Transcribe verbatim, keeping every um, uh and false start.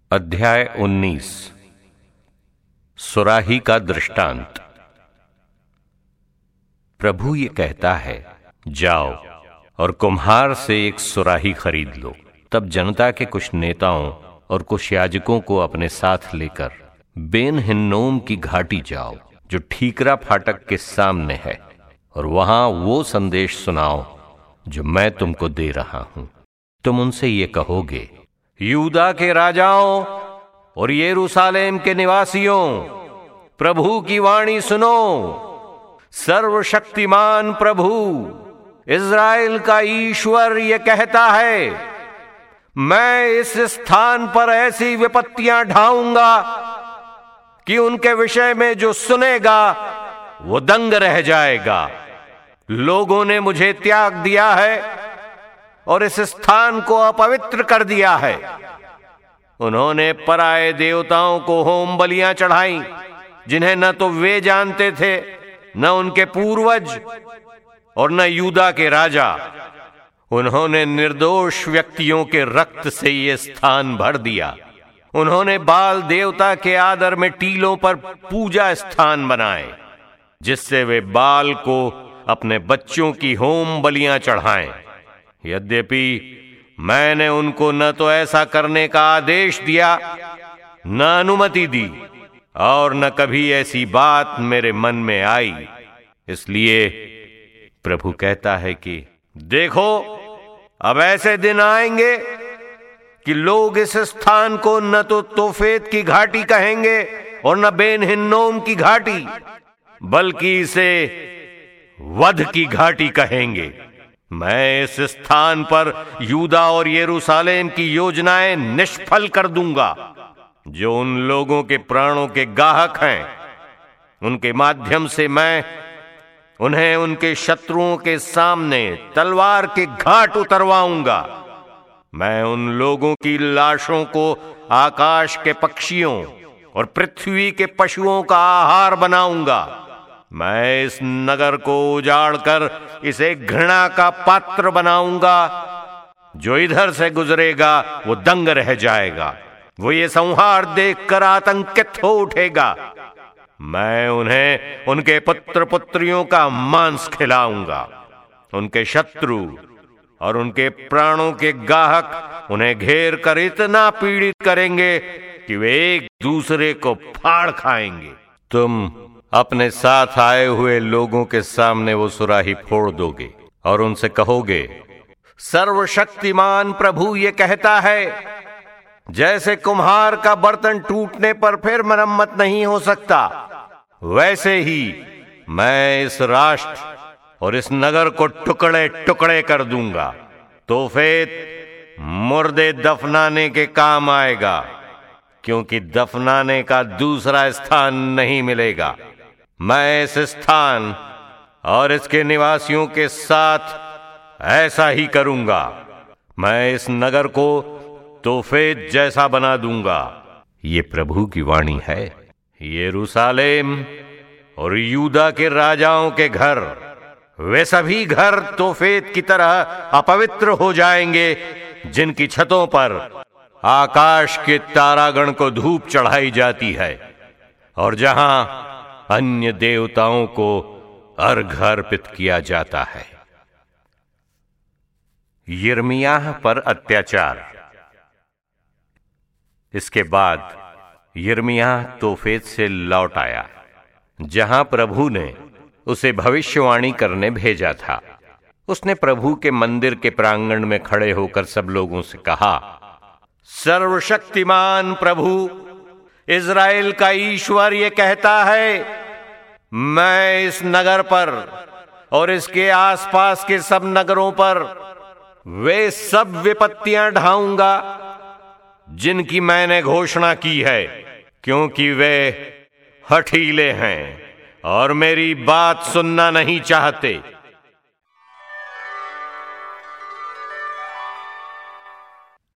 अध्याय उन्नीस। सुराही का दृष्टांत। प्रभु ये कहता है, जाओ और कुम्हार से एक सुराही खरीद लो। तब जनता के कुछ नेताओं और कुछ याजकों को अपने साथ लेकर बेन हिन्नोम की घाटी जाओ, जो ठीकरा फाटक के सामने है, और वहां वो संदेश सुनाओ जो मैं तुमको दे रहा हूं। तुम उनसे ये कहोगे, यूदा के राजाओं और यरूशलेम के निवासियों, प्रभु की वाणी सुनो। सर्वशक्तिमान प्रभु इज़राइल का ईश्वर ये कहता है, मैं इस स्थान पर ऐसी विपत्तियां ढाऊंगा कि उनके विषय में जो सुनेगा वो दंग रह जाएगा। लोगों ने मुझे त्याग दिया है और इस स्थान को अपवित्र कर दिया है। उन्होंने पराये देवताओं को होम बलियां चढ़ाई, जिन्हें न तो वे जानते थे, न उनके पूर्वज और न यूदा के राजा। उन्होंने निर्दोष व्यक्तियों के रक्त से ये स्थान भर दिया। उन्होंने बाल देवता के आदर में टीलों पर पूजा स्थान बनाए, जिससे वे बाल को अपने बच्चों की होम बलियां चढ़ाएं। यद्यपि मैंने उनको न तो ऐसा करने का आदेश दिया, न अनुमति दी, और न कभी ऐसी बात मेरे मन में आई। इसलिए प्रभु कहता है कि देखो, अब ऐसे दिन आएंगे कि लोग इस स्थान को न तो तोफेत की घाटी कहेंगे और न बेन हिन्नोम की घाटी, बल्कि इसे वध की घाटी कहेंगे। मैं इस स्थान पर यूदा और यरूशलेम की योजनाएं निष्फल कर दूंगा, जो उन लोगों के प्राणों के गाहक हैं। उनके माध्यम से मैं उन्हें उनके शत्रुओं के सामने तलवार के घाट उतरवाऊंगा। मैं उन लोगों की लाशों को आकाश के पक्षियों और पृथ्वी के पशुओं का आहार बनाऊंगा। मैं इस नगर को उजाड़कर इसे घृणा का पात्र बनाऊंगा। जो इधर से गुजरेगा वो दंग रह जाएगा। वो ये संहार देखकर आतंकित हो उठेगा। मैं उन्हें उनके पुत्र पुत्रियों का मांस खिलाऊंगा। उनके शत्रु और उनके प्राणों के गाहक उन्हें घेर कर इतना पीड़ित करेंगे कि वे एक दूसरे को फाड़ खाएंगे। तुम अपने साथ आए हुए लोगों के सामने वो सुराही फोड़ दोगे और उनसे कहोगे, सर्वशक्तिमान प्रभु ये कहता है, जैसे कुम्हार का बर्तन टूटने पर फिर मरम्मत नहीं हो सकता, वैसे ही मैं इस राष्ट्र और इस नगर को टुकड़े टुकड़े कर दूंगा। तोफेत मुर्दे दफनाने के काम आएगा, क्योंकि दफनाने का दूसरा स्थान नहीं मिलेगा। मैं इस स्थान और इसके निवासियों के साथ ऐसा ही करूंगा। मैं इस नगर को तोफेत जैसा बना दूंगा। ये प्रभु की वाणी है। यरूशलेम और यूदा के राजाओं के घर, वे सभी घर तोफेत की तरह अपवित्र हो जाएंगे, जिनकी छतों पर आकाश के तारागण को धूप चढ़ाई जाती है और जहां अन्य देवताओं को अर्घ अर्पित किया जाता है। यिर्मयाह पर अत्याचार। इसके बाद यिर्मयाह तोफेत से लौट आया, जहां प्रभु ने उसे भविष्यवाणी करने भेजा था। उसने प्रभु के मंदिर के प्रांगण में खड़े होकर सब लोगों से कहा, सर्वशक्तिमान प्रभु इज़राइल का ईश्वर ये कहता है, मैं इस नगर पर और इसके आसपास के सब नगरों पर वे सब विपत्तियां ढाऊंगा जिनकी मैंने घोषणा की है, क्योंकि वे हठीले हैं और मेरी बात सुनना नहीं चाहते।